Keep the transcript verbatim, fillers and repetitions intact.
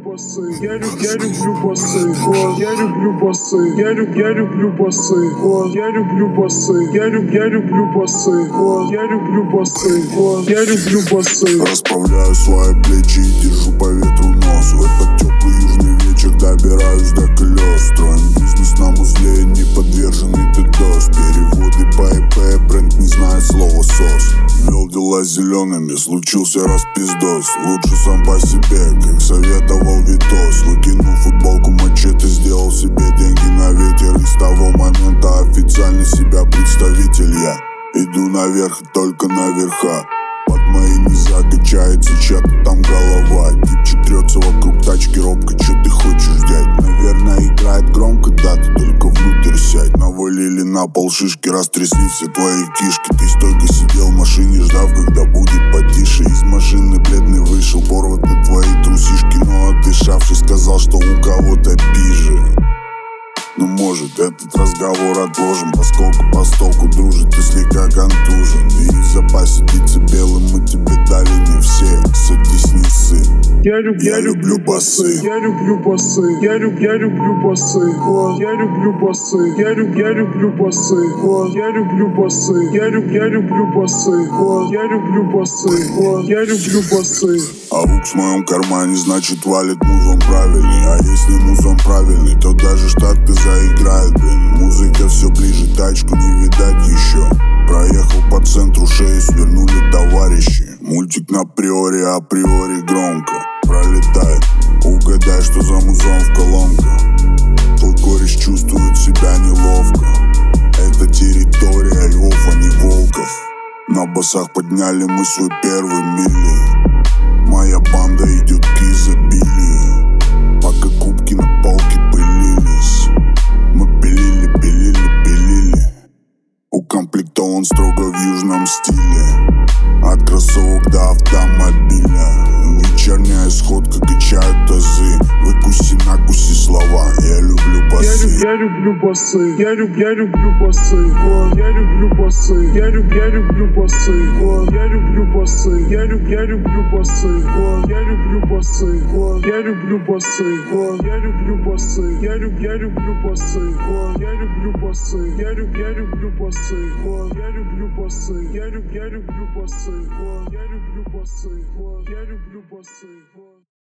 басы, я люблю, я люблю басы, о, я люблю басы, я люблю, я люблю басы, о, я люблю басы, я люблю, я люблю басы, о, я люблю басы, о, я люблю басы. Расправляю свои плечи и держу по ветру нос. В этот теплый южный вечер добираюсь до колес. Строим бизнес на узле, не подверженный ддос. Переводы по ИП, бренд не знает слова сос. Вел дела зелеными, случился распиздос. Лучше сам по себе, как советовал Витос. Выкинул футболку мачете, сделал себе деньги на ветер. И с того момента официально себя представитель я. Иду наверх, только наверха. Под моей не закачается чья-то там голова. Типчик трется вокруг тачки робко, чё ты хочешь, дядь? Наверное, играет громко, да, ты только внутрь сядь. Навалили на пол шишки, растрясли все твои кишки. Ты стойко сидел в машине, ждав, когда будет потише. Из машины бледный вышел, порваты твои трусишки. Но отдышавший сказал, что у кого-то пиже. Ну может этот разговор отложим, поскольку постолку дружит, ты слегка контужен. И в запасе децибелы мы тебе дали не все. Садись, не ссы. Я люблю, Я люблю басы, я люблю басы, я люблю, я люблю басы, о, я люблю басы, я люблю, я люблю басы, о, я люблю басы, я люблю, я люблю басы, о, я люблю басы, о, я люблю басы. А лук в моем кармане, значит валит музон правильный. А если музон правильный, то даже штаты заиграют, блин. Музыка все ближе, тачку не видать еще. Проехал по центру, шею свернули товарищи. Мультик на приоре, априори громко пролетает. Угадай, что за музон в колонках. Твой кореш чувствует себя неловко. Это территория львов, а не волков. На басах подняли мы свой первый мили. Моя банда идет к изобилию. Пока кубки на полке пылились, мы пилили, пилили, пилили. Укомплектован строго в южном стиле. От кроссовок до автомобиля. Вечерняя сходка, качают тазы. Выкуси, накуси слова. Я люблю басы. Я люблю басы, я люблю, я люблю басы, о, я люблю басы, я люблю, я люблю басы, о, я люблю басы, я люблю, я люблю басы, о, я люблю басы, о, я люблю басы, о, я люблю басы, я люблю, я люблю басы, о, я люблю басы, я люблю, я люблю басы, о, я люблю басы, я люблю, я люблю басы, о, я люблю басы, о, я люблю басы, о.